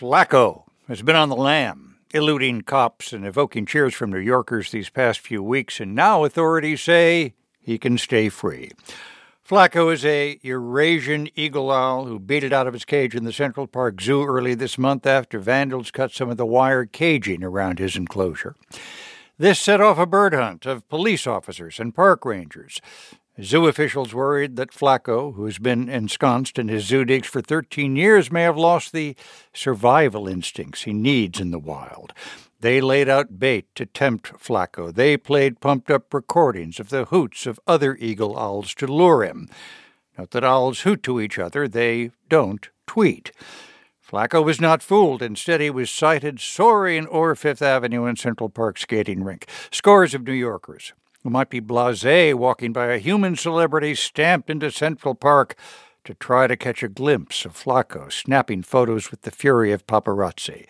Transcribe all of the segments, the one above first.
Flacco has been on the lam, eluding cops and evoking cheers from New Yorkers these past few weeks, and now authorities say he can stay free. Flacco is a Eurasian eagle owl who baited out of his cage in the Central Park Zoo early this month after vandals cut some of the wire caging around his enclosure. This set off a bird hunt of police officers and park rangers. Zoo officials worried that Flacco, who has been ensconced in his zoo digs for 13 years, may have lost the survival instincts he needs in the wild. They laid out bait to tempt Flacco. They played pumped-up recordings of the hoots of other eagle owls to lure him. Note that owls hoot to each other. They don't tweet. Flacco was not fooled. Instead, he was sighted soaring over Fifth Avenue and Central Park skating rink. Scores of New Yorkers who might be blasé walking by a human celebrity stamped into Central Park to try to catch a glimpse of Flacco snapping photos with the fury of paparazzi.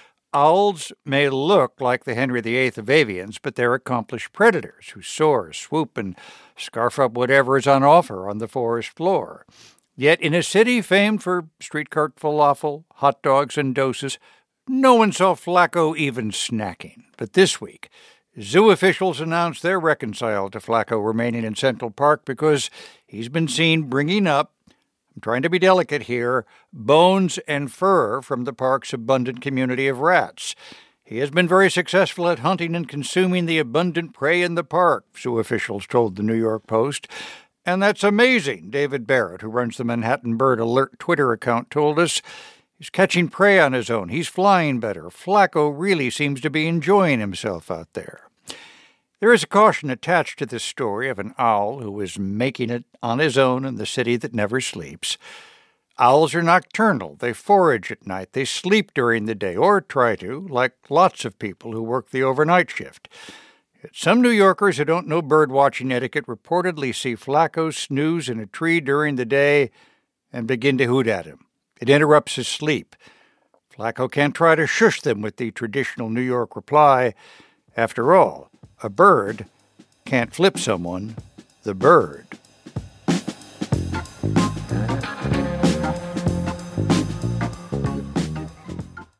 Owls may look like the Henry VIII of avians, but they're accomplished predators who soar, swoop, and scarf up whatever is on offer on the forest floor. Yet in a city famed for streetcar falafel, hot dogs, and doses, no one saw Flacco even snacking. But this week, zoo officials announced they're reconciled to Flacco remaining in Central Park because he's been seen bringing up, I'm trying to be delicate here, bones and fur from the park's abundant community of rats. He has been very successful at hunting and consuming the abundant prey in the park, zoo officials told the New York Post. And that's amazing, David Barrett, who runs the Manhattan Bird Alert Twitter account, told us. He's catching prey on his own. He's flying better. Flacco really seems to be enjoying himself out there. There is a caution attached to this story of an owl who is making it on his own in the city that never sleeps. Owls are nocturnal. They forage at night. They sleep during the day, or try to, like lots of people who work the overnight shift. Yet some New Yorkers who don't know bird-watching etiquette reportedly see Flacco snooze in a tree during the day and begin to hoot at him. It interrupts his sleep. Flacco can't try to shush them with the traditional New York reply. After all, a bird can't flip someone the bird.